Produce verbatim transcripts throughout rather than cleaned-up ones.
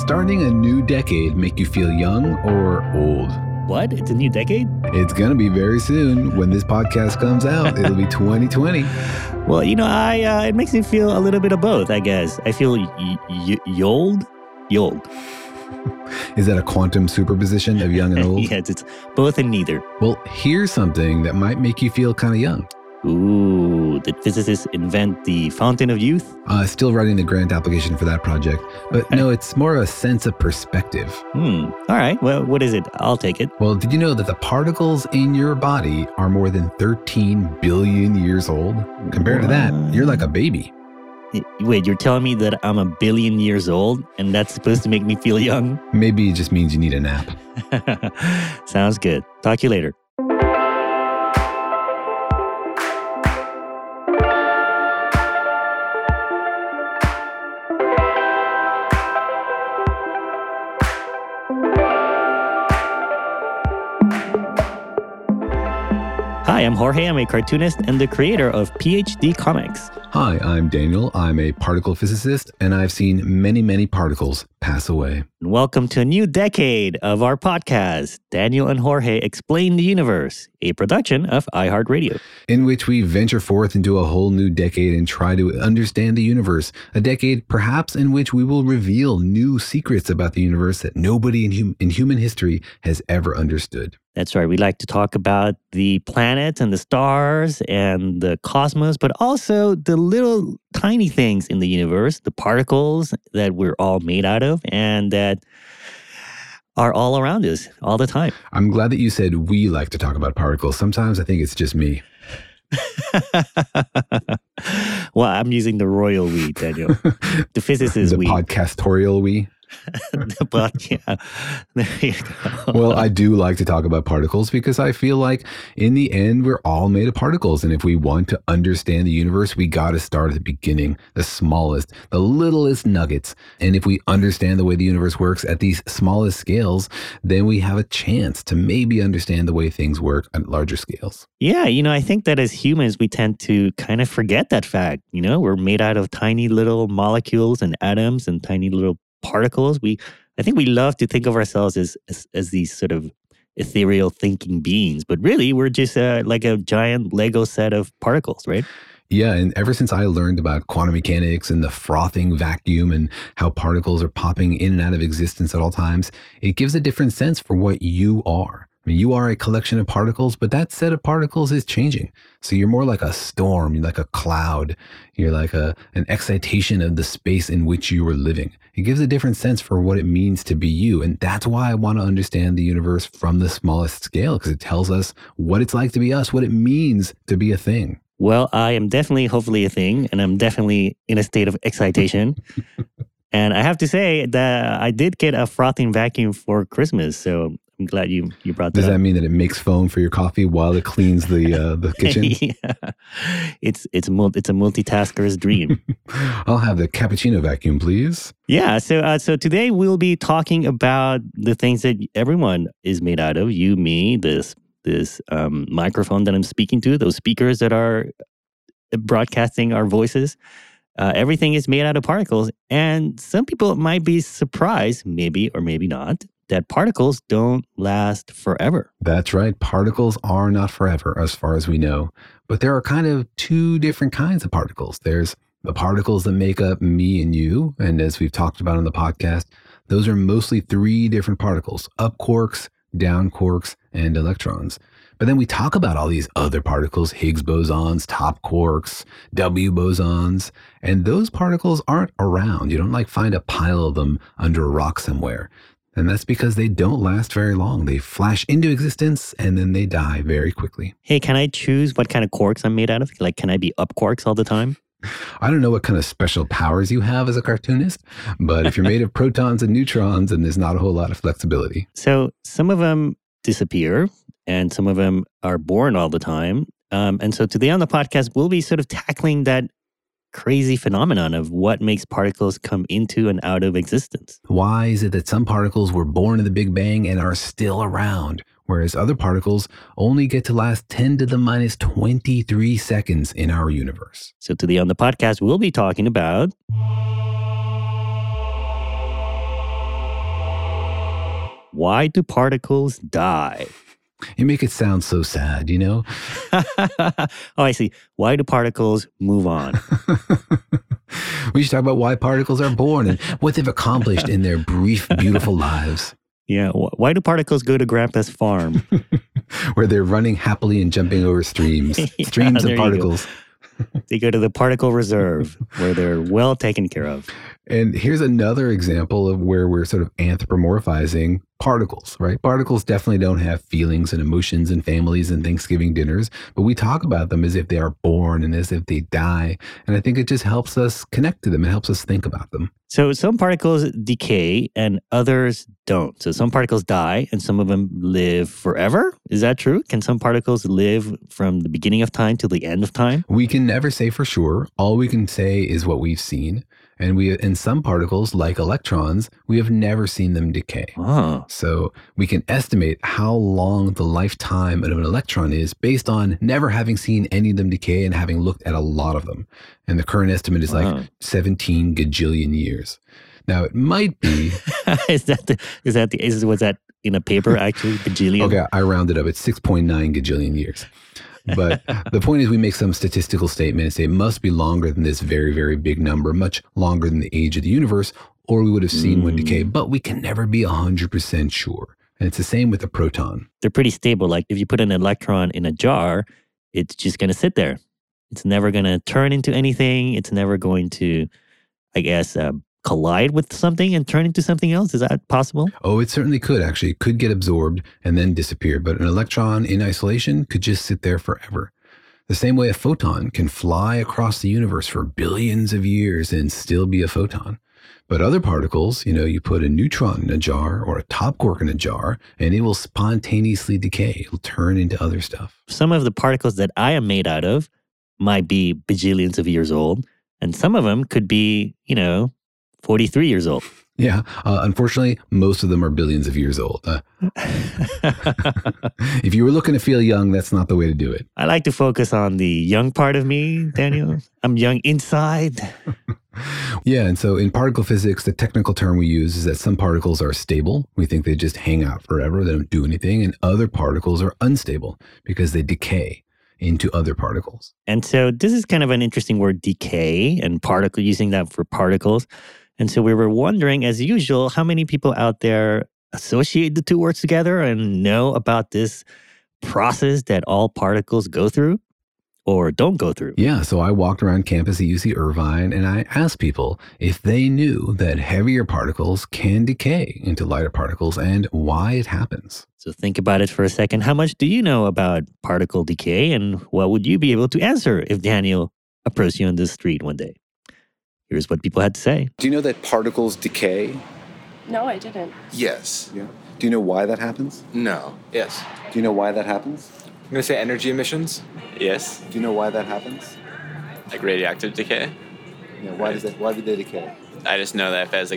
starting a new decade make you feel young or old? What? It's a new decade? It's going to be very soon. When this podcast comes out, it'll be twenty twenty. Well, you know, I uh, it makes me feel a little bit of both, I guess. I feel y- y- yold? Yold. Is that a quantum superposition of young and old? Yes, it's both and neither. Well, here's something that might make you feel kind of young. Ooh, did physicists invent the fountain of youth? Uh, still writing the grant application for that project. But no, it's more a sense of perspective. Hmm. All right. Well, what is it? I'll take it. Well, did you know that the particles in your body are more than thirteen billion years old? Compared to that, you're like a baby. Wait, you're telling me that I'm a billion years old and that's supposed to make me feel young? Maybe it just means you need a nap. Sounds good. Talk to you later. Hi, I'm Jorge. I'm a cartoonist and the creator of P H D Comics. Hi, I'm Daniel. I'm a particle physicist, and I've seen many, many particles pass away. Welcome to a new decade of our podcast, Daniel and Jorge Explain the Universe, a production of iHeartRadio. In which we venture forth into a whole new decade and try to understand the universe. A decade, perhaps, in which we will reveal new secrets about the universe that nobody in, hum- in human history has ever understood. That's right. We like to talk about the planets and the stars and the cosmos, but also the little tiny things in the universe, the particles that we're all made out of and that are all around us all the time. I'm glad that you said we like to talk about particles. Sometimes I think it's just me. Well, I'm using the royal we, Daniel. The physicist the we. The podcastorial we. But yeah, there you go. Well, I do like to talk about particles because I feel like in the end, we're all made of particles. And if we want to understand the universe, we got to start at the beginning, the smallest, the littlest nuggets. And if we understand the way the universe works at these smallest scales, then we have a chance to maybe understand the way things work at larger scales. Yeah, you know, I think that as humans, we tend to kind of forget that fact. You know, we're made out of tiny little molecules and atoms and tiny little particles. We, I think we love to think of ourselves as, as as these sort of ethereal thinking beings, but really we're just uh, like a giant Lego set of particles, right? Yeah, and ever since I learned about quantum mechanics and the frothing vacuum and how particles are popping in and out of existence at all times, it gives a different sense for what you are. I mean, you are a collection of particles, but that set of particles is changing. So you're more like a storm, you're like a cloud, you're like a an excitation of the space in which you are living. It gives a different sense for what it means to be you. And that's why I want to understand the universe from the smallest scale, because it tells us what it's like to be us, what it means to be a thing. Well, I am definitely, hopefully, a thing, and I'm definitely in a state of excitation. And I have to say that I did get a frothing vacuum for Christmas, so I'm glad you, you brought that Does that up. mean that it makes foam for your coffee while it cleans the uh, the kitchen? Yeah. It's it's mul- it's a multitasker's dream. I'll have the cappuccino vacuum, please. Yeah. So uh, so today we'll be talking about the things that everyone is made out of. You, me, this this um, microphone that I'm speaking to, those speakers that are broadcasting our voices. Uh, everything is made out of particles, and some people might be surprised, maybe or maybe not, that particles don't last forever. That's right. Particles are not forever, as far as we know. But there are kind of two different kinds of particles. There's the particles that make up me and you. And as we've talked about on the podcast, those are mostly three different particles: up quarks, down quarks, and electrons. But then we talk about all these other particles, Higgs bosons, top quarks, W bosons, and those particles aren't around. You don't like find a pile of them under a rock somewhere. And that's because they don't last very long. They flash into existence and then they die very quickly. Hey, can I choose what kind of quarks I'm made out of? Like, can I be up quarks all the time? I don't know what kind of special powers you have as a cartoonist, but if you're made of protons and neutrons, then there's not a whole lot of flexibility. So some of them disappear and some of them are born all the time. Um, and so today on the podcast, we'll be sort of tackling that crazy phenomenon of what makes particles come into and out of existence. Why is it that some particles were born in the Big Bang and are still around, whereas other particles only get to last ten to the minus twenty-three seconds in our universe? So today on the podcast, we'll be talking about Why do particles die? You make it sound so sad, you know? Oh, I see. Why do particles move on? We should talk about why particles are born and what they've accomplished in their brief, beautiful lives. Yeah. wh- Why do particles go to Grandpa's farm? Where they're running happily and jumping over streams. Yeah, Streams there of you go. particles. They go to the particle reserve where they're well taken care of. And here's another example of where we're sort of anthropomorphizing particles, right? Particles definitely don't have feelings and emotions and families and Thanksgiving dinners, but we talk about them as if they are born and as if they die. And I think it just helps us connect to them. It helps us think about them. So some particles decay and others don't. So some particles die and some of them live forever. Is that true? Can some particles live from the beginning of time to the end of time? We can never say for sure. All we can say is what we've seen. And we, in some particles, like electrons, we have never seen them decay. Oh, So we can estimate how long the lifetime of an electron is based on never having seen any of them decay and having looked at a lot of them. And the current estimate is Wow. like seventeen gajillion years. Now, it might be, is that the, is that the, is, was that in a paper actually, bajillion? okay, I rounded up, it's six point nine gajillion years. But the point is we make some statistical statement and say it must be longer than this very, very big number, much longer than the age of the universe, or we would have seen one decay, but we can never be one hundred percent sure. And it's the same with a proton. They're pretty stable. Like if you put an electron in a jar, it's just going to sit there. It's never going to turn into anything. It's never going to, I guess, uh, collide with something and turn into something else. Is that possible? Oh, it certainly could actually. It could get absorbed and then disappear, but an electron in isolation could just sit there forever. The same way a photon can fly across the universe for billions of years and still be a photon. But other particles, you know, you put a neutron in a jar or a top quark in a jar, and it will spontaneously decay. It'll turn into other stuff. Some of the particles that I am made out of might be bajillions of years old, and some of them could be, you know, forty-three years old. Yeah. Uh, unfortunately, most of them are billions of years old. Uh, if you were looking to feel young, that's not the way to do it. I like to focus on the young part of me, Daniel. I'm young inside. Yeah. And so in particle physics, the technical term we use is that some particles are stable. We think they just hang out forever. They don't do anything. And other particles are unstable because they decay into other particles. And so this is kind of an interesting word, decay, and particle, using that for particles. And so we were wondering, as usual, how many people out there associate the two words together and know about this process that all particles go through or don't go through. Yeah. So I walked around campus at U C Irvine and I asked people if they knew that heavier particles can decay into lighter particles and why it happens. So think about it for a second. How much do you know about particle decay, and what would you be able to answer if Daniel approached you on the street one day? Here's what people had to say. Do you know that particles decay? No, I didn't. Yes. Yeah. Do you know why that happens? No. Yes. Do you know why that happens? I'm going to say energy emissions. Yes, Do you know why that happens? like radioactive decay. Yeah, why does that? Why do they decay? I just know that if it has like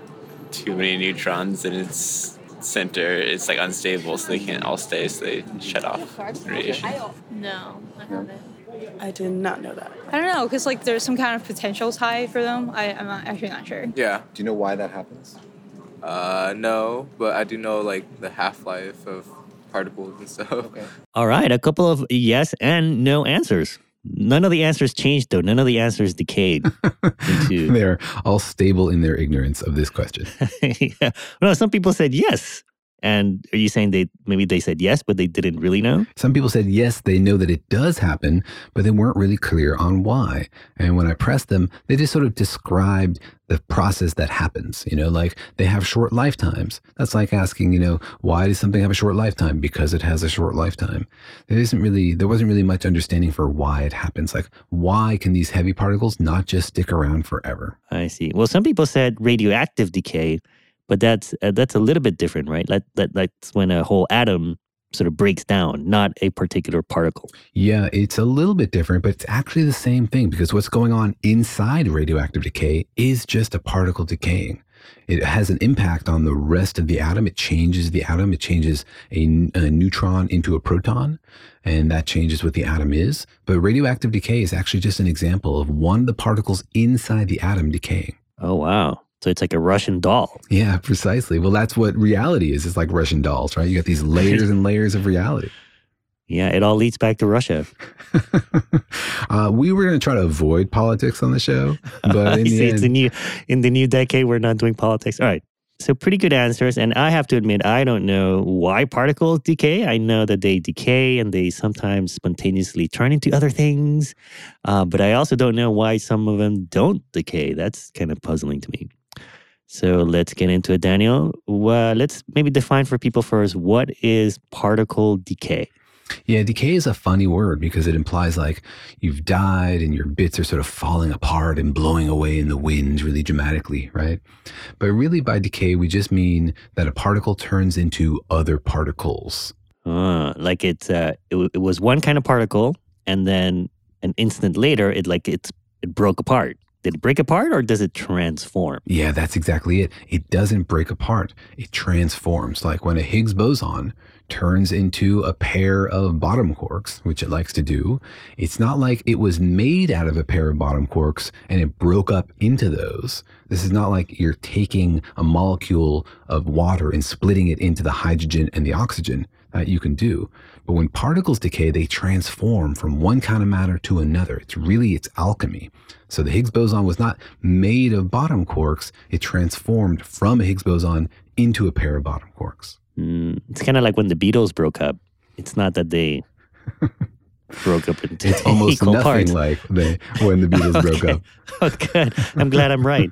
too many neutrons in its center, it's like unstable, so they can't all stay, so they shut off radiation. No, I haven't. I did not know that. I don't know, because like there's some kind of potential tie for them. I, I'm not, actually not sure. Yeah. Do you know why that happens? Uh, no, but I do know like the half-life of particles and stuff. Okay. All right, a couple of yes and no answers. None of the answers changed, though. None of the answers decayed into. They're all stable in their ignorance of this question. Yeah. No, some people said yes. And are you saying they maybe they said yes, but they didn't really know? Some people said yes, they know that it does happen, but they weren't really clear on why. And when I pressed them, they just sort of described the process that happens. You know, like they have short lifetimes. That's like asking, you know, why does something have a short lifetime? Because it has a short lifetime. There isn't really, there wasn't really much understanding for why it happens. Like, why can these heavy particles not just stick around forever? I see. Well, some people said radioactive decay, but that's uh, that's a little bit different, right? That, that that's when a whole atom sort of breaks down, not a particular particle. Yeah, it's a little bit different, but it's actually the same thing because what's going on inside radioactive decay is just a particle decaying. It has an impact on the rest of the atom. It changes the atom. It changes a, a neutron into a proton, and that changes what the atom is. But radioactive decay is actually just an example of one of the particles inside the atom decaying. Oh, wow. So it's like a Russian doll. Yeah, precisely. Well, that's what reality is. It's like Russian dolls, right? You got these layers and layers of reality. Yeah, it all leads back to Russia. uh, we were going to try to avoid politics on the show, but in the See, end, it's a new, in the new decade, we're not doing politics. All right. So pretty good answers. And I have to admit, I don't know why particles decay. I know that they decay and they sometimes spontaneously turn into other things. Uh, but I also don't know why some of them don't decay. That's kind of puzzling to me. So let's get into it, Daniel. Uh, let's maybe define for people first, what is particle decay? Yeah, decay is a funny word because it implies like you've died and your bits are sort of falling apart and blowing away in the wind really dramatically, right? But really by decay, we just mean that a particle turns into other particles. Uh, like it's, uh, it, w- it was one kind of particle and then an instant later, it like it's it broke apart. Did it break apart or does it transform? Yeah, that's exactly it. It doesn't break apart. It transforms. Like when a Higgs boson turns into a pair of bottom quarks, which it likes to do, it's not like it was made out of a pair of bottom quarks and it broke up into those. This is not like you're taking a molecule of water and splitting it into the hydrogen and the oxygen. That you can do. But when particles decay, they transform from one kind of matter to another. It's really, it's alchemy. So the Higgs boson was not made of bottom quarks. It transformed from a Higgs boson into a pair of bottom quarks. Mm, it's kind of like when the Beatles broke up. It's not that they broke up into It's almost equal nothing parts. like they, when the Beatles Okay. broke up. Oh, good. I'm glad I'm right.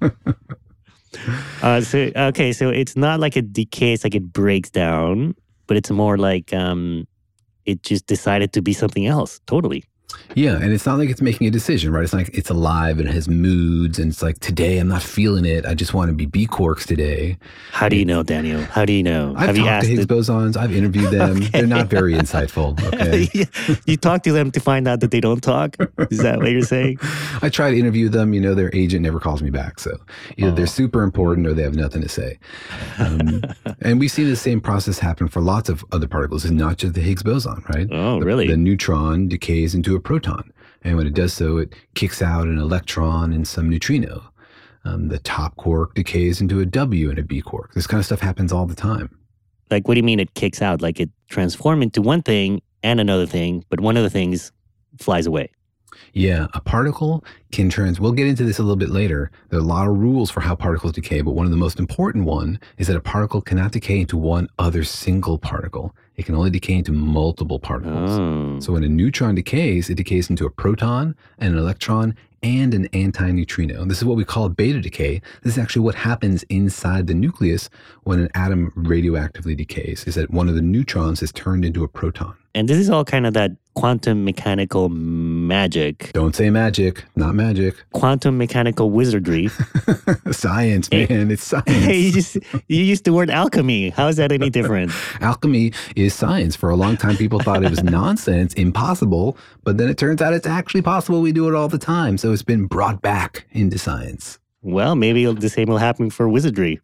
uh, so okay, so it's not like it decays, like it breaks down, but it's more like um, it just decided to be something else. Totally. Yeah, and it's not like it's making a decision, right? It's like it's alive and it has moods, and it's like, today I'm not feeling it. I just want to be B quarks today. How do you know, Daniel? How do you know? I've Have you talked asked to Higgs it? bosons. I've interviewed them. Okay. They're not very insightful. Okay. You talk to them to find out that they don't talk? Is that what you're saying? I try to interview them. You know, their agent never calls me back. So either Oh. they're super important or they have nothing to say. Um, and we see the same process happen for lots of other particles, and not just the Higgs boson, right? Oh, The- really? The neutron decays into a proton. And when it does so, it kicks out an electron and some neutrino. Um, the top quark decays into a W and a B quark. This kind of stuff happens all the time. Like, what do you mean it kicks out? Like it transforms into one thing and another thing, but one of the things flies away. Yeah, a particle can trans. We'll get into this a little bit later. There are a lot of rules for how particles decay, but one of the most important one is that a particle cannot decay into one other single particle. It can only decay into multiple particles. Oh. So when a neutron decays, it decays into a proton and an electron and an antineutrino. This is what we call beta decay. This is actually what happens inside the nucleus when an atom radioactively decays, is that one of the neutrons is turned into a proton. And this is all kind of that quantum mechanical magic, Don't say magic, not magic. quantum mechanical wizardry. Science, Hey. man, it's science. Hey, you just you used the word alchemy. How is that any different? Alchemy is science. For a long time, people thought it was nonsense, impossible, but then it turns out it's actually possible. We do it all the time. So it's been brought back into science. Well, maybe the same will happen for wizardry.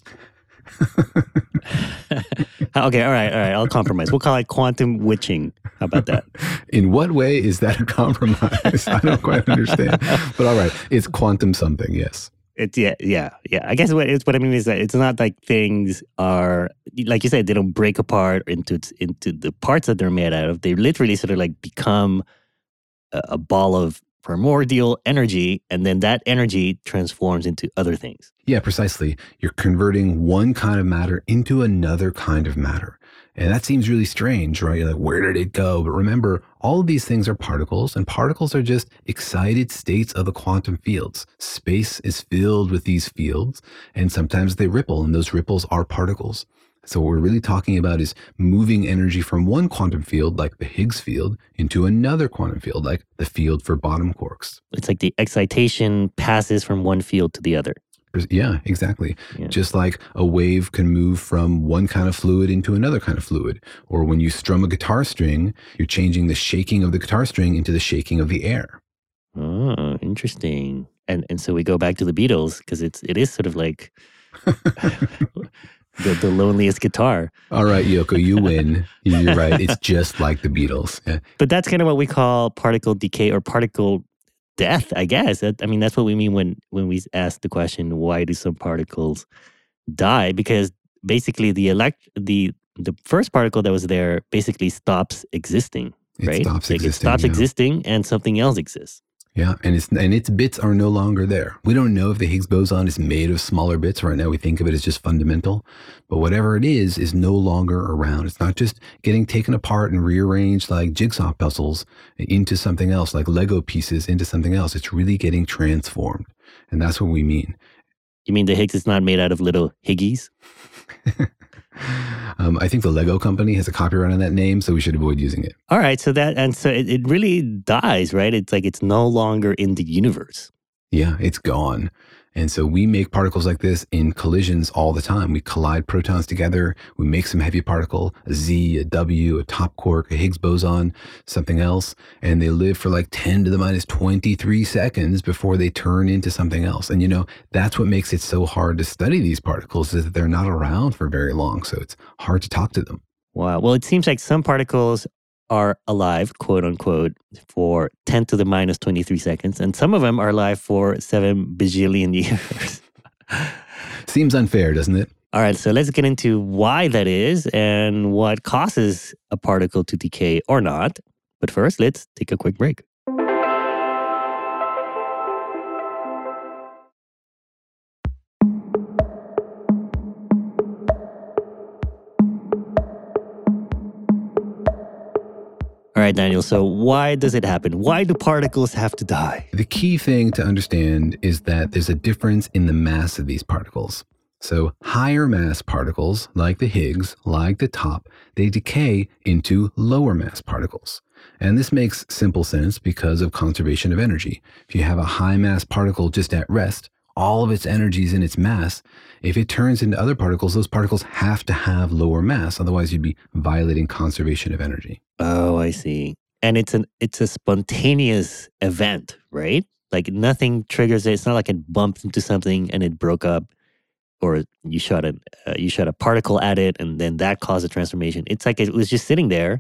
Okay, all right, all right. I'll compromise. We'll call it quantum witching. How about that? In what way is that a compromise? I don't quite understand. But all right, it's quantum something, yes. It's yeah, yeah, yeah. I guess what it's what I mean is that it's not like things are like you said, they don't break apart into into the parts that they're made out of. They literally sort of like become a, a ball of primordial energy, and then that energy transforms into other things. Yeah, precisely. You're converting one kind of matter into another kind of matter. And that seems really strange, right? You're like, where did it go? But remember, all of these things are particles, and particles are just excited states of the quantum fields. Space is filled with these fields, and sometimes they ripple, and those ripples are particles. So what we're really talking about is moving energy from one quantum field, like the Higgs field, into another quantum field, like the field for bottom quarks. It's like the excitation passes from one field to the other. Yeah, exactly. Yeah. Just like a wave can move from one kind of fluid into another kind of fluid. Or when you strum a guitar string, you're changing the shaking of the guitar string into the shaking of the air. Oh, interesting. And and so we go back to the Beatles because it's it is sort of like the, the loneliest guitar. All right, Yoko, you win. You're right. It's just like the Beatles. Yeah. But that's kind of what we call particle decay or particle death, I guess. That, I mean, that's what we mean when when we ask the question, why do some particles die? Because basically, the elect the the first particle that was there basically stops existing, It right? stops Like, existing. It stops yeah. existing, and something else exists. Yeah, and its and its bits are no longer there. We don't know if the Higgs boson is made of smaller bits. Right now, we think of it as just fundamental, but whatever it is is no longer around. It's not just getting taken apart and rearranged like jigsaw puzzles into something else, like Lego pieces into something else. It's really getting transformed, and that's what we mean. You mean the Higgs is not made out of little Higgies? um, I think the Lego company has a copyright on that name, so we should avoid using it. All right, so that and so it, it really dies, right? It's like it's no longer in the universe. Yeah, it's gone. And so we make particles like this in collisions all the time. We collide protons together. We make some heavy particle, a Z, a W, a top quark, a Higgs boson, something else. And they live for like ten to the minus twenty-three seconds before they turn into something else. And you know, that's what makes it so hard to study these particles, is that they're not around for very long. So it's hard to talk to them. Wow. Well, it seems like some particles are alive, quote unquote, for ten to the minus twenty-three seconds, and some of them are alive for seven bajillion years. Seems unfair, doesn't it? All right, so let's get into why that is and what causes a particle to decay or not. But first, let's take a quick break. All right, Daniel, so why does it happen? Why do particles have to die? The key thing to understand is that there's a difference in the mass of these particles. So higher mass particles, like the Higgs, like the top, they decay into lower mass particles. And this makes simple sense because of conservation of energy. If you have a high mass particle just at rest, all of its energy is in its mass. If it turns into other particles, those particles have to have lower mass. Otherwise, you'd be violating conservation of energy. Oh, I see. And it's an it's a spontaneous event, right? Like nothing triggers it. It's not like it bumped into something and it broke up, or you shot a uh, you shot a particle at it and then that caused a transformation. It's like it was just sitting there,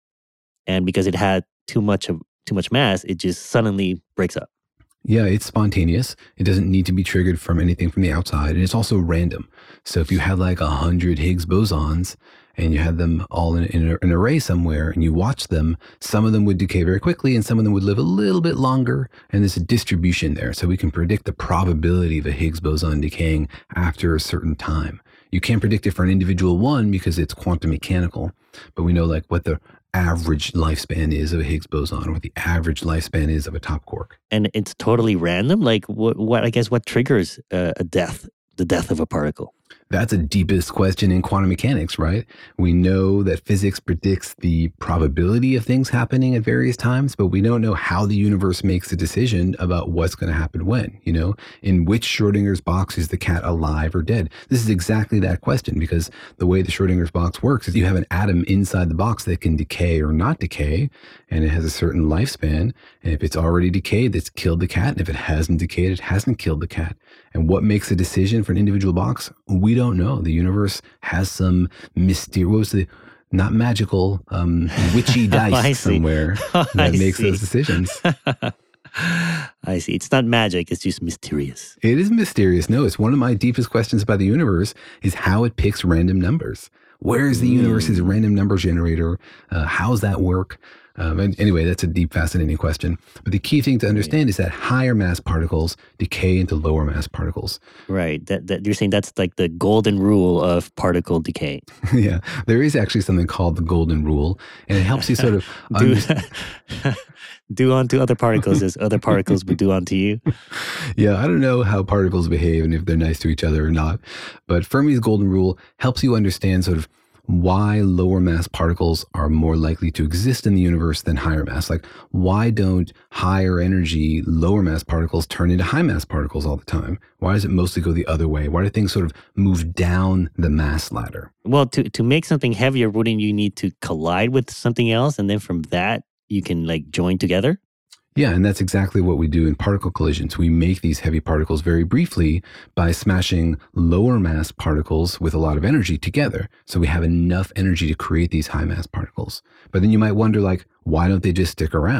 and because it had too much of too much mass, it just suddenly breaks up. Yeah, it's spontaneous. It doesn't need to be triggered from anything from the outside. And it's also random. So if you had like a hundred Higgs bosons and you had them all in, in an array somewhere and you watch them, some of them would decay very quickly and some of them would live a little bit longer. And there's a distribution there. So we can predict the probability of a Higgs boson decaying after a certain time. You can't predict it for an individual one because it's quantum mechanical, but we know like what the average lifespan is of a Higgs boson, or what the average lifespan is of a top quark. And it's totally random. Like what? What I guess what triggers uh, a death, the death of a particle? That's the deepest question in quantum mechanics, right? We know that physics predicts the probability of things happening at various times, but we don't know how the universe makes a decision about what's going to happen when, you know? In which Schrodinger's box is the cat alive or dead? This is exactly that question, because the way the Schrodinger's box works is you have an atom inside the box that can decay or not decay, and it has a certain lifespan. And if it's already decayed, it's killed the cat. And if it hasn't decayed, it hasn't killed the cat. And what makes a decision for an individual box? We don't know. The universe has some mysterious, what was the, not magical, um, witchy dice somewhere Oh, that I makes see. those decisions. I see. It's not magic. It's just mysterious. It is mysterious. No, it's one of my deepest questions about the universe is how it picks random numbers. Where is the universe's random number generator? Uh, how's that work? Um, and anyway, that's a deep, fascinating question. But the key thing to understand is that higher mass particles decay into lower mass particles. Right. That, that you're saying that's like the golden rule of particle decay. Yeah, there is actually something called the golden rule, and it helps you sort of Do, understand. do unto other particles as other particles would do unto you. Yeah, I don't know how particles behave and if they're nice to each other or not, but Fermi's golden rule helps you understand sort of why lower mass particles are more likely to exist in the universe than higher mass. Like, why don't higher energy, lower mass particles turn into high mass particles all the time? Why does it mostly go the other way? Why do things sort of move down the mass ladder? Well, to, to make something heavier, wouldn't you need to collide with something else? And then from that, you can like join together? Yeah, and that's exactly what we do in particle collisions. We make these heavy particles very briefly by smashing lower mass particles with a lot of energy together. So we have enough energy to create these high mass particles. But then you might wonder, like, why don't they just stick around?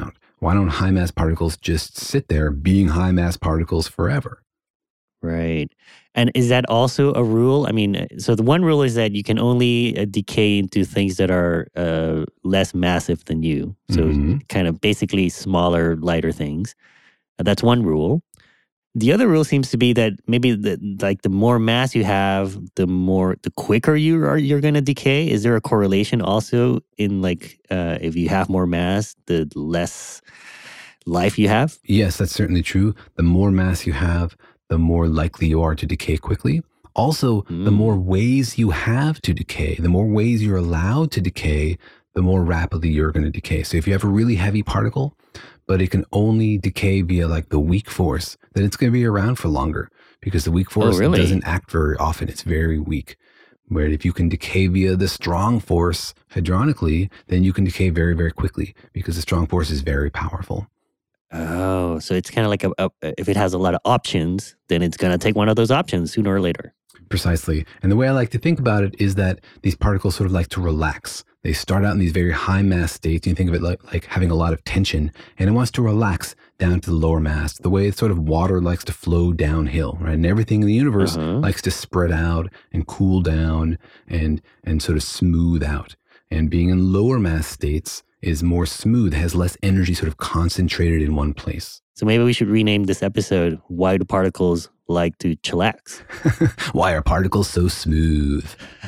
Why don't high mass particles just sit there being high mass particles forever? Right. And is that also a rule? I mean, so the one rule is that you can only uh, decay into things that are uh, less massive than you. So Mhm. kind of basically smaller, lighter things. Uh, that's one rule. The other rule seems to be that maybe the, like the more mass you have, the more the quicker you are you're going to decay. Is there a correlation also in like uh, if you have more mass, the less life you have? Yes, that's certainly true. The more mass you have, the more likely you are to decay quickly. Also, the Mm. more ways you have to decay, the more ways you're allowed to decay, the more rapidly you're going to decay. So if you have a really heavy particle, but it can only decay via like the weak force, then it's going to be around for longer because the weak force really? doesn't act very often. It's very weak. Where if you can decay via the strong force hadronically, then you can decay very, very quickly because the strong force is very powerful. Oh, so it's kind of like a, a, if it has a lot of options, then it's going to take one of those options sooner or later. Precisely. And the way I like to think about it is that these particles sort of like to relax. They start out in these very high mass states. You think of it like, like having a lot of tension, and it wants to relax down to the lower mass, the way sort of water likes to flow downhill, right? And everything in the universe Uh-huh. likes to spread out and cool down and, and sort of smooth out. And being in lower mass states is more smooth, has less energy sort of concentrated in one place. So maybe we should rename this episode, Why Do Particles Like to Chillax? Why are particles so smooth?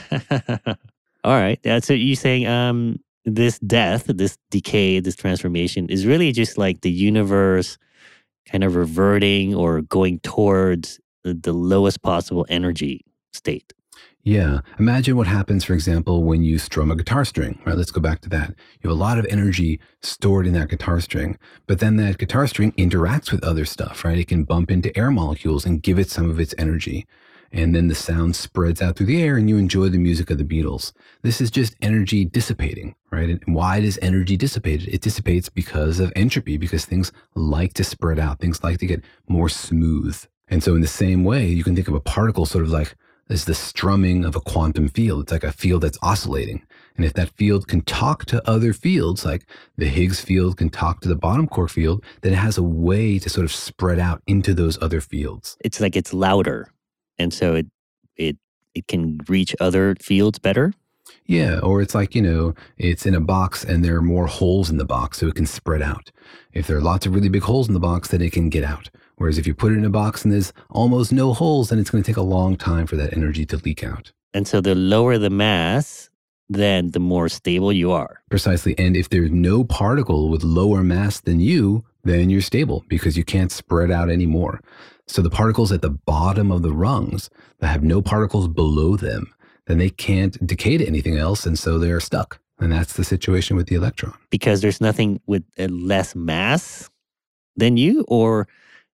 All right. Uh, so you're saying um, this death, this decay, this transformation is really just like the universe kind of reverting or going towards the, the lowest possible energy state. Yeah. Imagine what happens, for example, when you strum a guitar string, right? Let's go back to that. You have a lot of energy stored in that guitar string, but then that guitar string interacts with other stuff, right? It can bump into air molecules and give it some of its energy. And then the sound spreads out through the air and you enjoy the music of the Beatles. This is just energy dissipating, right? And why does energy dissipate? It dissipates because of entropy, because things like to spread out. Things like to get more smooth. And so in the same way, you can think of a particle sort of like is the strumming of a quantum field. It's like a field that's oscillating. And if that field can talk to other fields, like the Higgs field can talk to the bottom quark field, then it has a way to sort of spread out into those other fields. It's like it's louder. And so it it it can reach other fields better. Yeah, or it's like, you know, it's in a box and there are more holes in the box so it can spread out. If there are lots of really big holes in the box, then it can get out. Whereas if you put it in a box and there's almost no holes, then it's going to take a long time for that energy to leak out. And so the lower the mass, then the more stable you are. Precisely. And if there's no particle with lower mass than you, then you're stable because you can't spread out anymore. So the particles at the bottom of the rungs that have no particles below them, then they can't decay to anything else. And so they're stuck. And that's the situation with the electron. Because there's nothing with uh, less mass than you, or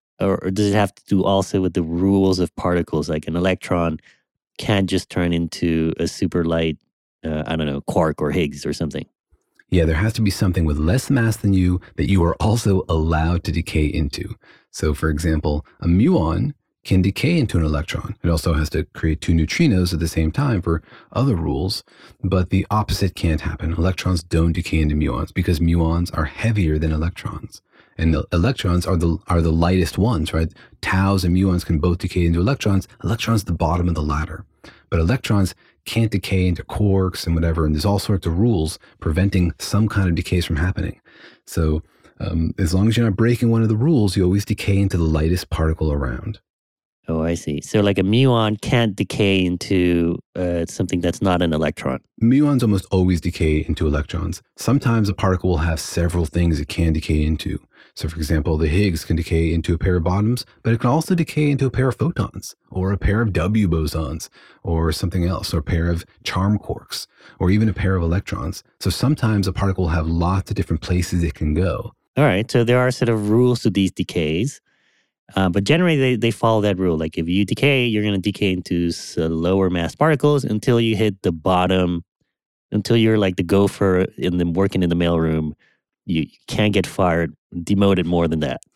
or does it have to do also with the rules of particles? Like an electron can't just turn into a super light, uh, I don't know, quark or Higgs or something. Yeah, there has to be something with less mass than you that you are also allowed to decay into. So for example, a muon can decay into an electron. It also has to create two neutrinos at the same time for other rules, but the opposite can't happen. Electrons don't decay into muons because muons are heavier than electrons. And the electrons are the are the lightest ones, right? Taus and muons can both decay into electrons. Electrons the bottom of the ladder. But electrons can't decay into quarks and whatever, and there's all sorts of rules preventing some kind of decays from happening. So um, as long as you're not breaking one of the rules, you always decay into the lightest particle around. Oh, I see. So like a muon can't decay into uh, something that's not an electron. Muons almost always decay into electrons. Sometimes a particle will have several things it can decay into. So for example, the Higgs can decay into a pair of bottoms, but it can also decay into a pair of photons, or a pair of W bosons, or something else, or a pair of charm quarks, or even a pair of electrons. So sometimes a particle will have lots of different places it can go. All right. So there are sort of rules to these decays. Uh, but generally, they, they follow that rule. Like if you decay, you're going to decay into s- uh, lower mass particles until you hit the bottom, until you're like the gopher in the working in the mailroom. You can't get fired, demoted more than that.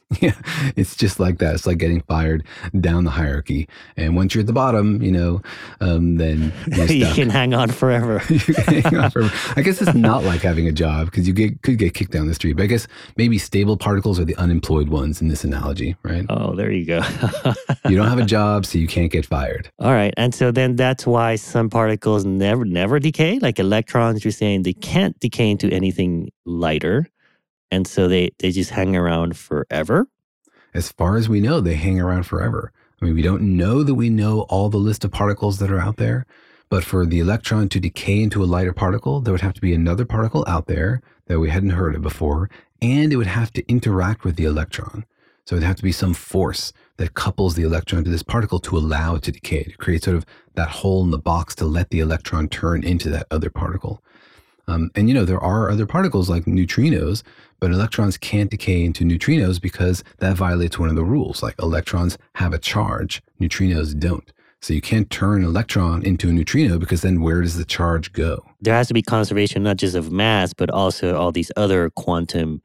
Yeah, it's just like that. It's like getting fired down the hierarchy. And once you're at the bottom, you know, um, then you're You stuck. can hang on forever. You can hang on forever. I guess it's not like having a job because you get, could get kicked down the street. But I guess maybe stable particles are the unemployed ones in this analogy, right? Oh, there you go. You don't have a job, so you can't get fired. All right. And so then that's why some particles never never decay. Like electrons, you're saying they can't decay into anything lighter. And so they, they just hang around forever. As far as we know, they hang around forever. I mean, we don't know that we know all the list of particles that are out there, but for the electron to decay into a lighter particle, there would have to be another particle out there that we hadn't heard of before, and it would have to interact with the electron. So it'd have to be some force that couples the electron to this particle to allow it to decay, to create sort of that hole in the box to let the electron turn into that other particle. Um, and, you know, there are other particles like neutrinos, but electrons can't decay into neutrinos because that violates one of the rules. Like electrons have a charge, neutrinos don't. So you can't turn an electron into a neutrino because then where does the charge go? There has to be conservation not just of mass, but also all these other quantum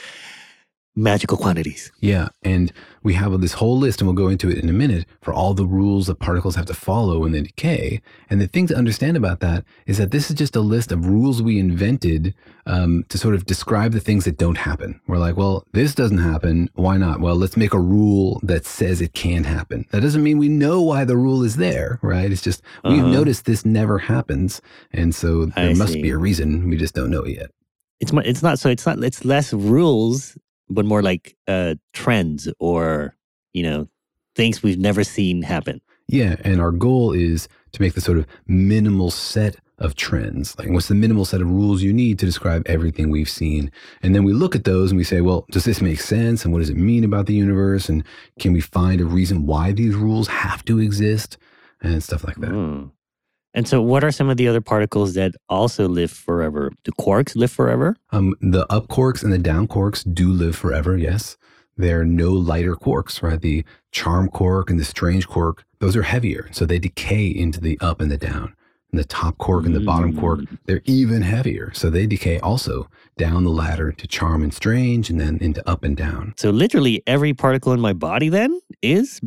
magical quantities. Yeah, and we have this whole list, and we'll go into it in a minute, for all the rules that particles have to follow when they decay. And the thing to understand about that is that this is just a list of rules we invented um, to sort of describe the things that don't happen. We're like, well, this doesn't happen. Why not? Well, let's make a rule that says it can happen. That doesn't mean we know why the rule is there, right? It's just we've Uh-huh. noticed this never happens, and so there I must see. be a reason. We just don't know it yet. It's mo- it's not so it's not it's less rules, but more like uh, trends or, you know, things we've never seen happen. Yeah, and our goal is to make the sort of minimal set of trends. Like, what's the minimal set of rules you need to describe everything we've seen? And then we look at those and we say, well, does this make sense? And what does it mean about the universe? And can we find a reason why these rules have to exist? And stuff like that. Mm. And so what are some of the other particles that also live forever? Do quarks live forever? Um, the up quarks and the down quarks do live forever, yes. There are no lighter quarks, right? The charm quark and the strange quark, those are heavier. So they decay into the up and the down. And the top quark and the bottom quark, they're even heavier. So they decay also down the ladder to charm and strange and then into up and down. So literally every particle in my body then is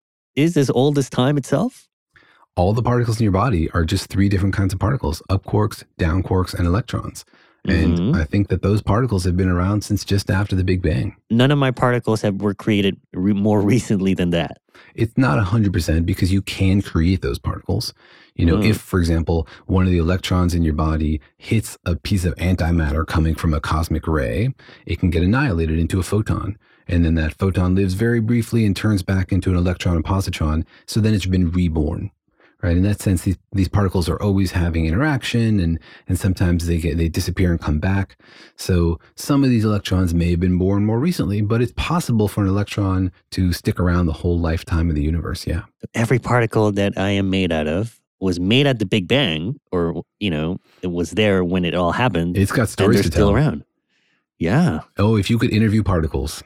is as old as time itself? All the particles in your body are just three different kinds of particles, up quarks, down quarks, and electrons. And Mhm. I think that those particles have been around since just after the Big Bang. None of my particles have were created re- more recently than that. It's not one hundred percent because you can create those particles. You know, Mm. if, for example, one of the electrons in your body hits a piece of antimatter coming from a cosmic ray, it can get annihilated into a photon. And then that photon lives very briefly and turns back into an electron and positron. So then it's been reborn. Right. In that sense, these, these particles are always having interaction, and, and sometimes they get they disappear and come back. So some of these electrons may have been born more recently, but it's possible for an electron to stick around the whole lifetime of the universe. Yeah. Every particle that I am made out of was made at the Big Bang, or, you know, it was there when it all happened. It's got and stories they're to still tell. around. Yeah. Oh, if you could interview particles.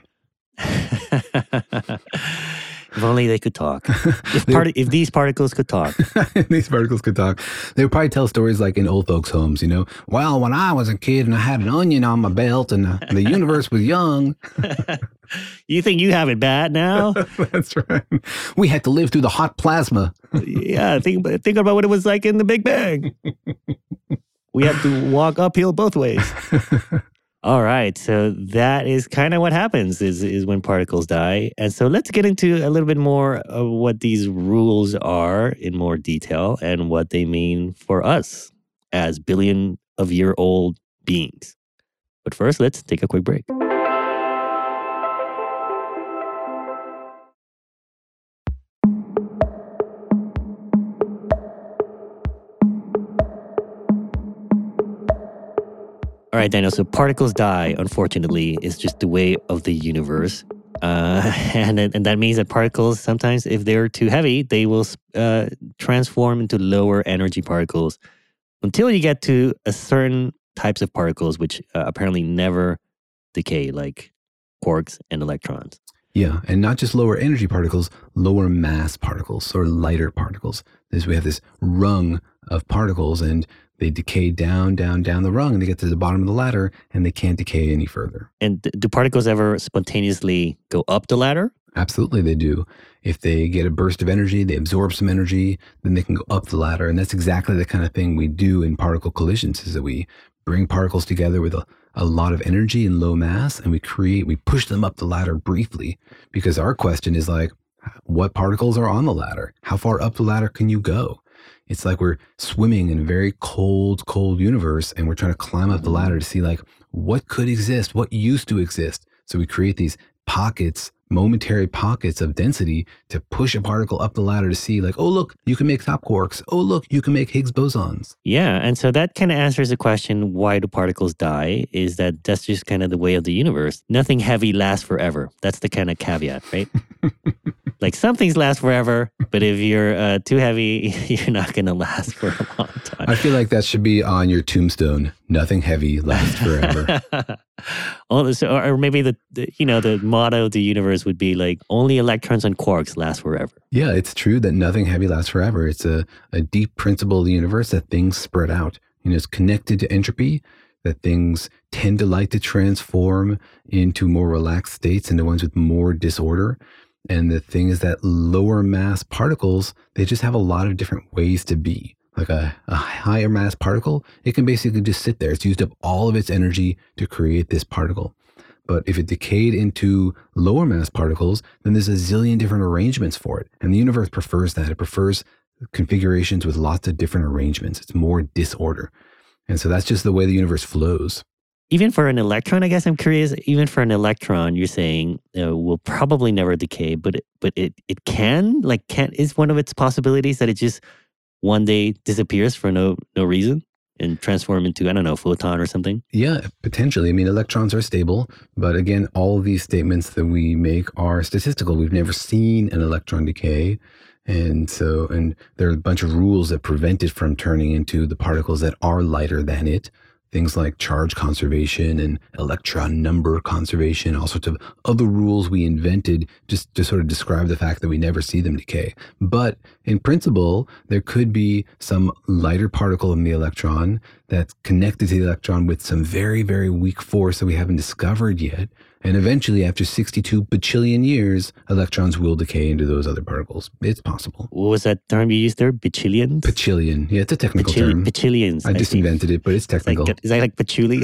If only they could talk. If, They- part- if these particles could talk. These particles could talk. They would probably tell stories like in old folks' homes, you know. Well, when I was a kid and I had an onion on my belt and uh, the universe was young. You think you have it bad now? That's right. We had to live through the hot plasma. Yeah, think, think about what it was like in the Big Bang. We had to walk uphill both ways. All right, so that is kind of what happens is, is when particles die. And so let's get into a little bit more of what these rules are in more detail and what they mean for us as billion of year old beings. But first, let's take a quick break. All right, Daniel. So particles die, unfortunately, is just the way of the universe. Uh, and, and that means that particles, sometimes if they're too heavy, they will uh, transform into lower energy particles until you get to a certain types of particles, which uh, apparently never decay, like quarks and electrons. Yeah, and not just lower energy particles, lower mass particles or lighter particles. This we have this rung of particles, and they decay down, down, down the rung, and they get to the bottom of the ladder, and they can't decay any further. And do particles ever spontaneously go up the ladder? Absolutely, they do. If they get a burst of energy, they absorb some energy, then they can go up the ladder. And that's exactly the kind of thing we do in particle collisions, is that we bring particles together with a, a lot of energy and low mass, and we create, we push them up the ladder briefly. Because our question is like, what particles are on the ladder? How far up the ladder can you go? It's like we're swimming in a very cold, cold universe, and we're trying to climb up the ladder to see like what could exist, what used to exist. So we create these pockets, momentary pockets of density to push a particle up the ladder to see like, oh, look, you can make top quarks. Oh, look, you can make Higgs bosons. Yeah. And so that kind of answers the question, why do particles die? Is that that's just kind of the way of the universe. Nothing heavy lasts forever. That's the kind of caveat, right? Like some things last forever, but if you're uh, too heavy, you're not going to last for a long time. I feel like that should be on your tombstone. Nothing heavy lasts forever. Oh, so, or maybe the, the you know the motto of the universe would be like only electrons and quarks last forever. Yeah, it's true that nothing heavy lasts forever. It's a, a deep principle of the universe that things spread out. You know, it's connected to entropy, that things tend to like to transform into more relaxed states, into ones with more disorder. And the thing is that lower mass particles, they just have a lot of different ways to be. Like a, a higher mass particle, it can basically just sit there. It's used up all of its energy to create this particle. But if it decayed into lower mass particles, then there's a zillion different arrangements for it. And the universe prefers that. It prefers configurations with lots of different arrangements. It's more disorder. And so that's just the way the universe flows. Even for an electron, I guess I'm curious, even for an electron, you're saying uh, will probably never decay, but it, but it, it can? Like, can is one of its possibilities that it just one day disappears for no no reason and transform into, I don't know, photon or something? Yeah, potentially. I mean, electrons are stable, but again, all of these statements that we make are statistical. We've never seen an electron decay. And so, and there are a bunch of rules that prevent it from turning into the particles that are lighter than it. Things like charge conservation and electron number conservation, all sorts of other rules we invented just to sort of describe the fact that we never see them decay. But in principle, there could be some lighter particle in the electron that's connected to the electron with some very, very weak force that we haven't discovered yet. And eventually, after sixty-two bajillion years, electrons will decay into those other particles. It's possible. What was that term you used there? Bajillions? Bajillion. Yeah, it's a technical Bajilli- term. Bajillions. I just see. invented it, but it's technical. Like, is that like patchouli?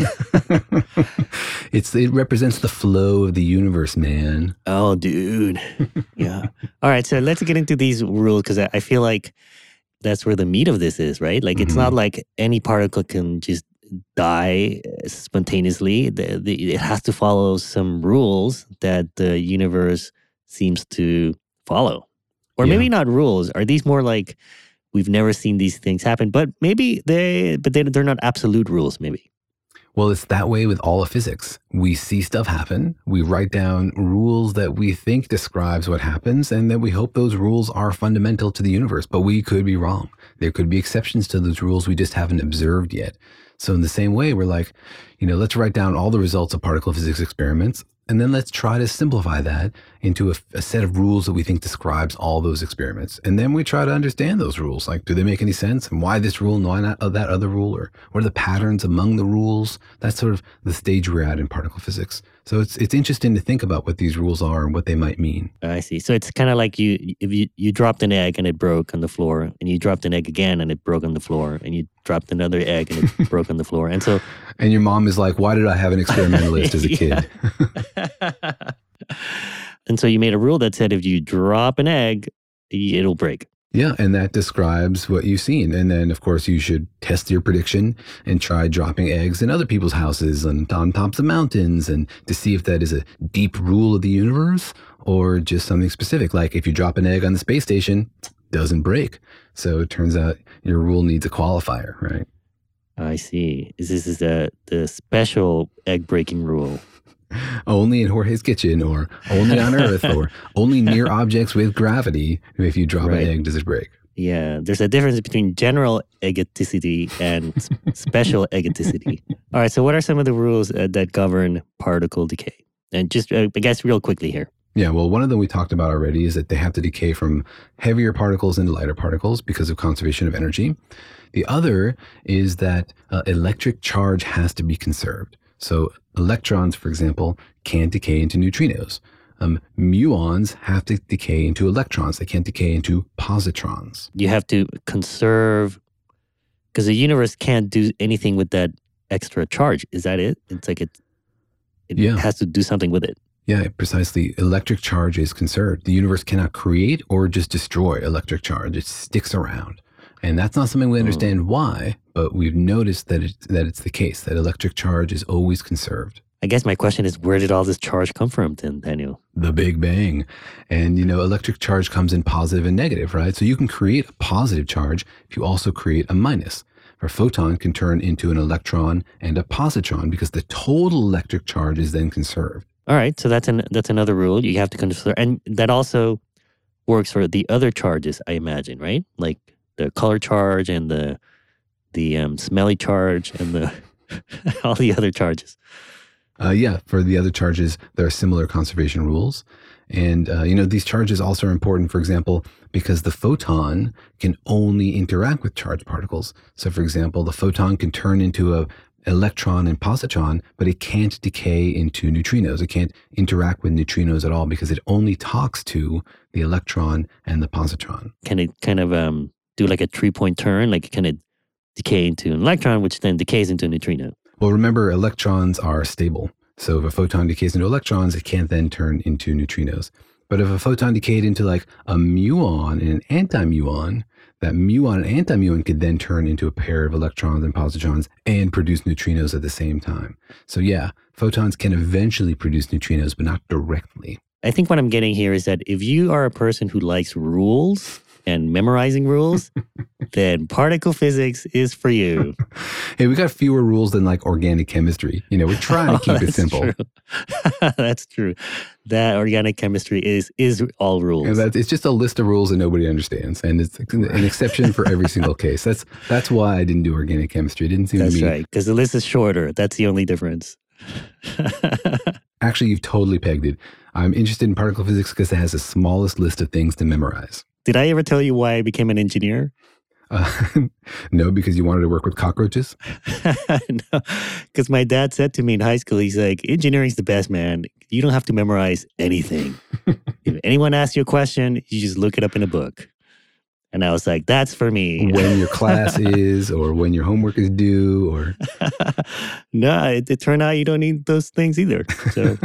it's It represents the flow of the universe, man. Oh, dude. Yeah. All right, so let's get into these rules because I, I feel like that's where the meat of this is, right? Like, it's Mm-hmm. not like any particle can just die spontaneously. The, the, it has to follow some rules that the universe seems to follow. Or Yeah. maybe not rules. Are these more like we've never seen these things happen? But maybe they, but they, they're not absolute rules, maybe. Well, it's that way with all of physics. We see stuff happen. We write down rules that we think describes what happens, and then we hope those rules are fundamental to the universe. But we could be wrong. There could be exceptions to those rules we just haven't observed yet. So in the same way, we're like, you know, let's write down all the results of particle physics experiments, and then let's try to simplify that into a, a set of rules that we think describes all those experiments. And then we try to understand those rules. Like, do they make any sense? And why this rule and why not that other rule? Or what are the patterns among the rules? That's sort of the stage we're at in particle physics. So it's it's interesting to think about what these rules are and what they might mean. I see. So it's kind of like you if you, you dropped an egg and it broke on the floor, and you dropped an egg again and it broke on the floor, and you dropped another egg and it broke on the floor. And so And your mom is like, why did I have an experimentalist as a kid? And so you made a rule that said if you drop an egg, it'll break. Yeah, and that describes what you've seen. And then, of course, you should test your prediction and try dropping eggs in other people's houses and on tops of mountains, and to see if that is a deep rule of the universe or just something specific. Like if you drop an egg on the space station, it doesn't break. So it turns out your rule needs a qualifier, right? I see. This is the, the special egg breaking rule. Only in Jorge's kitchen, or only on Earth, or only near objects with gravity. If you drop Right. an egg, does it break? Yeah, there's a difference between general egoticity and s- special egoticity. All right, so what are some of the rules uh, that govern particle decay? And just, uh, I guess, real quickly here. Yeah, well, one of them we talked about already is that they have to decay from heavier particles into lighter particles because of conservation of energy. The other is that uh, electric charge has to be conserved. So electrons, for example, can't decay into neutrinos. Um, muons have to decay into electrons. They can't decay into positrons. You have to conserve, because the universe can't do anything with that extra charge. Is that it? It's like it, it Yeah. has to do something with it. Yeah, precisely. Electric charge is conserved. The universe cannot create or just destroy electric charge. It sticks around. And that's not something we understand Hmm. why, but we've noticed that, it, that it's the case, that electric charge is always conserved. I guess my question is, where did all this charge come from then, Daniel? The Big Bang. And, you know, electric charge comes in positive and negative, right? So you can create a positive charge if you also create a minus. A photon can turn into an electron and a positron because the total electric charge is then conserved. All right, so that's an that's another rule you have to consider, and that also works for the other charges, I imagine, right? Like the color charge and the the um, smelly charge and the all the other charges. Uh, yeah, for the other charges, there are similar conservation rules. And, uh, you know, these charges also are important, for example, because the photon can only interact with charged particles. So, for example, the photon can turn into a electron and positron, but it can't decay into neutrinos. It can't interact with neutrinos at all because it only talks to the electron and the positron. Can it kind of um, do like a three-point turn? Like can it decay into an electron, which then decays into a neutrino? Well, remember, electrons are stable. So if a photon decays into electrons, it can't then turn into neutrinos. But if a photon decayed into like a muon and an anti-muon, that muon and anti-muon could then turn into a pair of electrons and positrons and produce neutrinos at the same time. So yeah, photons can eventually produce neutrinos, but not directly. I think what I'm getting here is that if you are a person who likes rules and memorizing rules, then particle physics is for you. Hey, we got fewer rules than like organic chemistry. You know, we're trying to keep Oh, it that's simple. true. That's true. That organic chemistry is is all rules. And that, it's just a list of rules that nobody understands. And it's an exception for every single case. That's that's why I didn't do organic chemistry. It didn't seem That's to me. right, because the list is shorter. That's the only difference. Actually, you've totally pegged it. I'm interested in particle physics because it has the smallest list of things to memorize. Did I ever tell you why I became an engineer? Uh, no, because you wanted to work with cockroaches? No, because my dad said to me in high school, he's like, engineering's the best, man. You don't have to memorize anything. If anyone asks you a question, you just look it up in a book. And I was like, that's for me. When your class is, or when your homework is due, or... No, it, it turned out you don't need those things either. So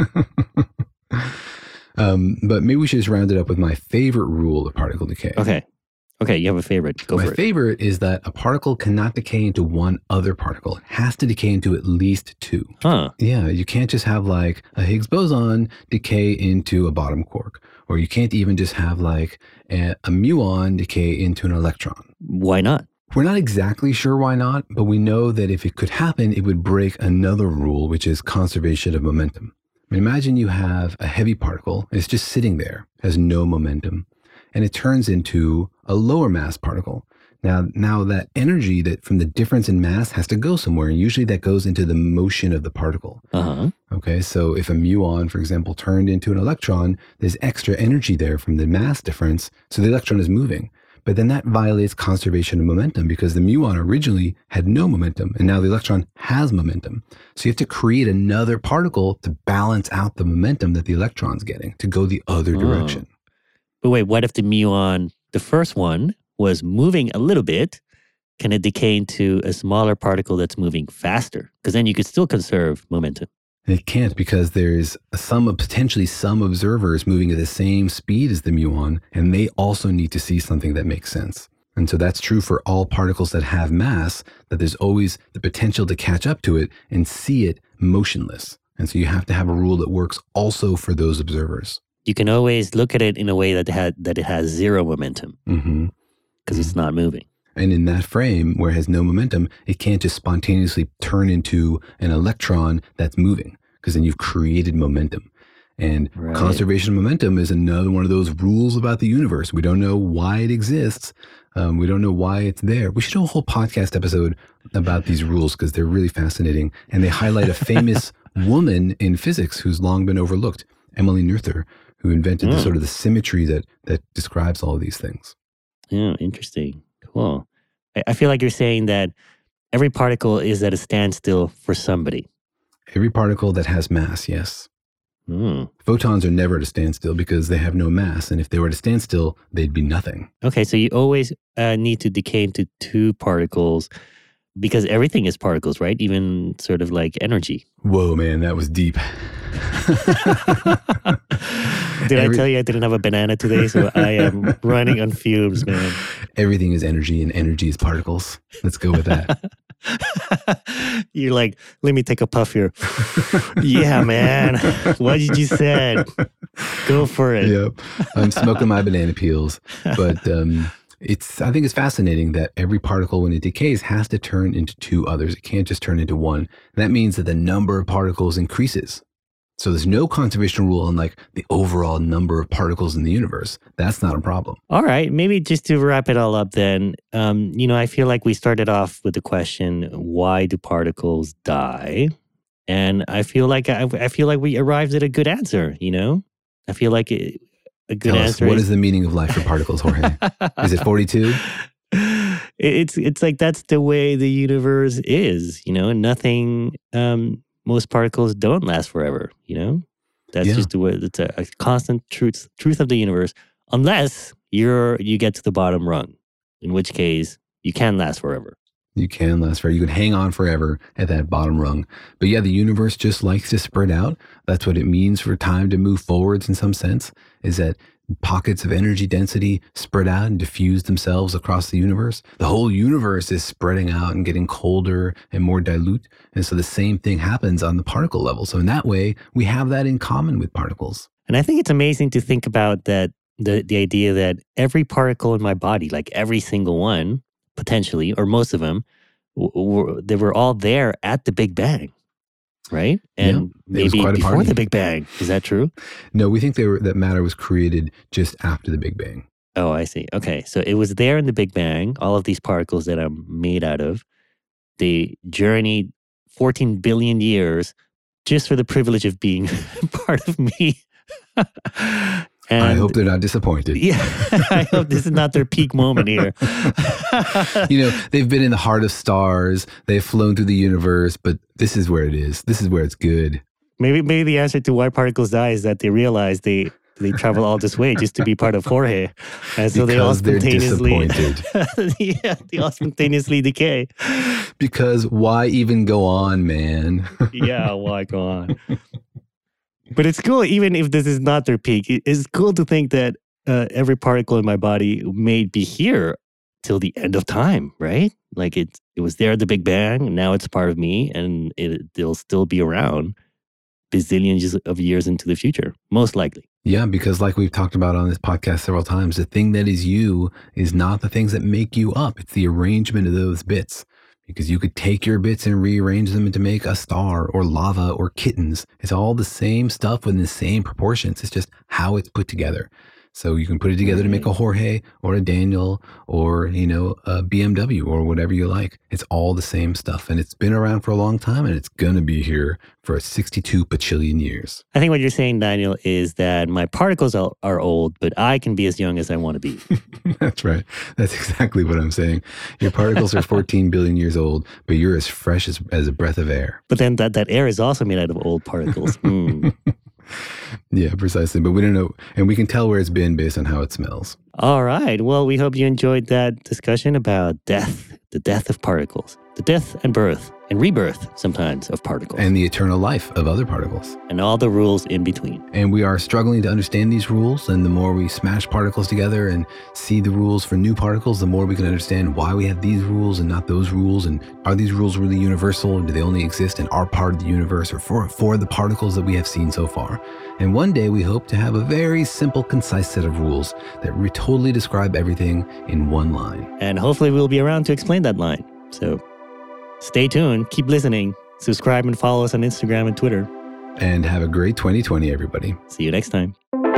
um, but maybe we should just round it up with my favorite rule of particle decay. Okay. Okay, you have a favorite. Go My for it. favorite is that a particle cannot decay into one other particle. It has to decay into at least two. Huh. Yeah, you can't just have like a Higgs boson decay into a bottom quark. Or you can't even just have like a, a muon decay into an electron. Why not? We're not exactly sure why not, but we know that if it could happen, it would break another rule, which is conservation of momentum. I mean, imagine you have a heavy particle, and it's just sitting there, has no momentum, and it turns into a lower mass particle. Now, now that energy that from the difference in mass has to go somewhere, and usually that goes into the motion of the particle. Uh-huh. Okay, so if a muon, for example, turned into an electron, there's extra energy there from the mass difference, so the electron is moving. But then that violates conservation of momentum because the muon originally had no momentum, and now the electron has momentum. So you have to create another particle to balance out the momentum that the electron's getting to go the other Oh. direction. But wait, what if the muon, the first one, was moving a little bit? Can it decay into a smaller particle that's moving faster? Because then you could still conserve momentum. It can't because there's some potentially some observers moving at the same speed as the muon, and they also need to see something that makes sense. And so that's true for all particles that have mass, that there's always the potential to catch up to it and see it motionless. And so you have to have a rule that works also for those observers. You can always look at it in a way that, had, that it has zero momentum Mm-hmm. because it's not moving. And in that frame where it has no momentum, it can't just spontaneously turn into an electron that's moving because then you've created momentum. And Right. conservation of momentum is another one of those rules about the universe. We don't know why it exists. Um, we don't know why it's there. We should do a whole podcast episode about these rules because they're really fascinating. And they highlight a famous woman in physics who's long been overlooked, Emily Noether, who invented the Mm. sort of the symmetry that that describes all of these things. Yeah, interesting. Cool. I, I feel like you're saying that every particle is at a standstill for somebody. Every particle that has mass, yes. Hmm. Photons are never at a standstill because they have no mass. And if they were at a standstill, they'd be nothing. Okay, so you always uh, need to decay into two particles because everything is particles, right? Even sort of like energy. Whoa, man, that was deep. Did Every- I tell you I didn't have a banana today? So I am running on fumes, man. Everything is energy and energy is particles. Let's go with that. You're like, let me take a puff here. Yeah, man. What did you say? Go for it. Yep. I'm smoking my banana peels. But um, it's I think it's fascinating that every particle, when it decays, has to turn into two others. It can't just turn into one. And that means that the number of particles increases. So there's no conservation rule on like the overall number of particles in the universe. That's not a problem. All right. Maybe just to wrap it all up then, um, you know, I feel like we started off with the question, why do particles die? And I feel like I, I feel like we arrived at a good answer, you know? I feel like it, a good Tell us, answer what is, is the meaning of life for particles, Jorge? Is it forty-two? It's it's like that's the way the universe is, you know, nothing um most particles don't last forever, you know? That's Yeah. just the way it's a, a constant truth truth of the universe, unless you're you get to the bottom rung, in which case you can last forever. You can last forever. You can hang on forever at that bottom rung. But yeah, the universe just likes to spread out. That's what it means for time to move forwards in some sense, is that pockets of energy density spread out and diffuse themselves across the universe. The whole universe is spreading out and getting colder and more dilute. And so the same thing happens on the particle level. So in that way, we have that in common with particles. And I think it's amazing to think about that the the idea that every particle in my body, like every single one, potentially, or most of them, w- were, they were all there at the Big Bang, right? And Yeah, it was maybe quite a before party. the Big Bang. Is that true? No, we think they were, that matter was created just after the Big Bang. Oh, I see. Okay. So it was there in the Big Bang, all of these particles that I'm made out of. They journeyed fourteen billion years just for the privilege of being part of me. And I hope they're not disappointed. Yeah, I hope this is not their peak moment here. You know, they've been in the heart of stars. They've flown through the universe, but this is where it is. This is where it's good. Maybe maybe the answer to why particles die is that they realize they they travel all this way just to be part of Jorge. And so they all Because they're spontaneously disappointed. yeah, they all spontaneously decay. Because why even go on, man? Yeah, why go on? But it's cool, even if this is not their peak. it- It's cool to think that uh, every particle in my body may be here till the end of time, right? Like it, it was there at the Big Bang, and now it's part of me, and it, it'll still be around bazillions of years into the future, most likely. Yeah, because like we've talked about on this podcast several times, the thing that is you is not the things that make you up. It's the arrangement of those bits. Because you could take your bits and rearrange them to make a star or lava or kittens. It's all the same stuff within the same proportions. It's just how it's put together. So you can put it together to make a Jorge or a Daniel or, you know, a B M W or whatever you like. It's all the same stuff. And it's been around for a long time and it's going to be here for sixty-two bajillion years. I think what you're saying, Daniel, is that my particles are, are old, but I can be as young as I want to be. That's right. That's exactly what I'm saying. Your particles are fourteen billion years old, but you're as fresh as, as a breath of air. But then that, that air is also made out of old particles. Hmm. Yeah, precisely. But we don't know. And we can tell where it's been based on how it smells. All right. Well, we hope you enjoyed that discussion about death, the death of particles, the death and birth and rebirth sometimes of particles, And the eternal life of other particles. and all the rules in between. And we are struggling to understand these rules. And the more we smash particles together and see the rules for new particles, the more we can understand why we have these rules and not those rules. And are these rules really universal? Or do they only exist in our part of the universe or for, for the particles that we have seen so far? And one day we hope to have a very simple, concise set of rules that re- totally describe everything in one line. And hopefully we'll be around to explain that line. So stay tuned, keep listening, subscribe and follow us on Instagram and Twitter. And have a great twenty twenty, everybody. See you next time.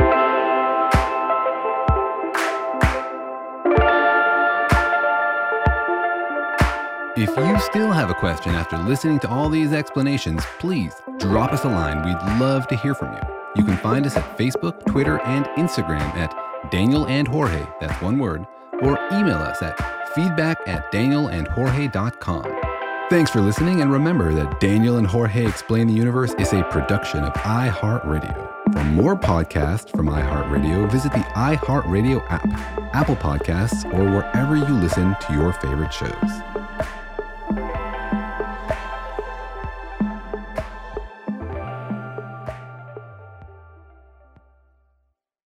If you still have a question after listening to all these explanations, please drop us a line. We'd love to hear from you. You can find us at Facebook, Twitter, and Instagram at Daniel and Jorge, that's one word, or email us at feedback at daniel and jorge dot com. Thanks for listening, and remember that Daniel and Jorge Explain the Universe is a production of iHeartRadio. For more podcasts from iHeartRadio, visit the iHeartRadio app, Apple Podcasts, or wherever you listen to your favorite shows.